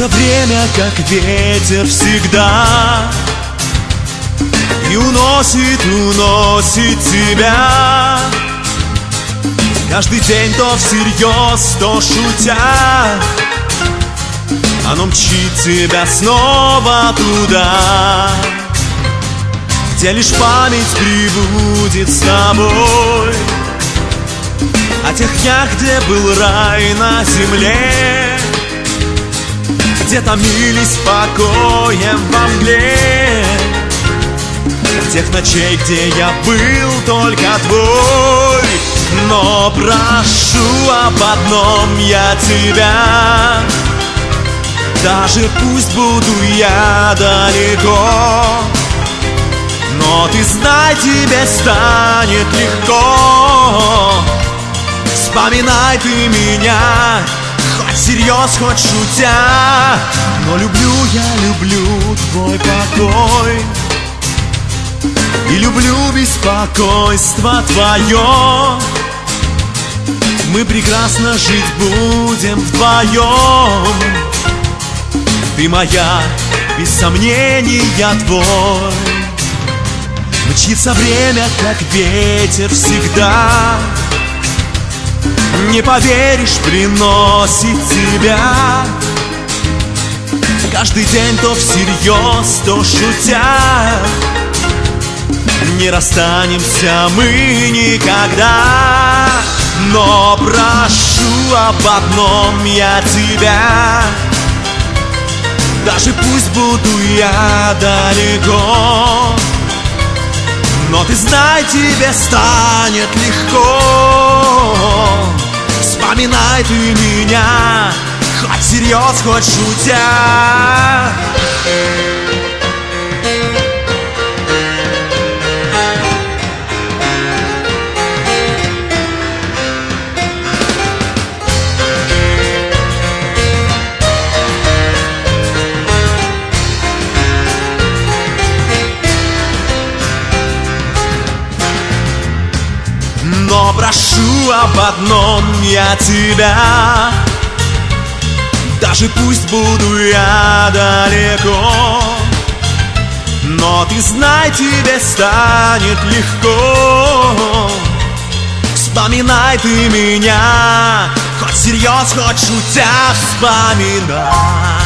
Мчится время, как ветер всегда, и уносит, уносит тебя. Каждый день то всерьез, то шутя, оно мчит тебя снова туда, где лишь память прибудет с тобой о тех днях, где был рай на земле, где томились покоем во мгле, тех ночей, где я был только твой. Но прошу об одном я тебя, даже пусть буду я далеко, но ты знай, тебе станет легко. Вспоминай ты меня, хоть всерьез, хоть шутя, но люблю я, люблю твой покой, и люблю беспокойство твое. Мы прекрасно жить будем вдвоем. Ты моя, без сомнений я твой. Мчится время, как ветер всегда, не поверишь, приносит тебя. Каждый день то всерьез, то шутя, не расстанемся мы никогда. Но прошу об одном я тебя, даже пусть буду я далеко, но ты знай, тебе станет легко. Вспоминай ты меня, хоть всерьез, хоть шутя. Но прошу об одном я тебя, даже пусть буду я далеко, но ты знай, тебе станет легко. Вспоминай ты меня, хоть всерьез, хоть шутя, вспоминай.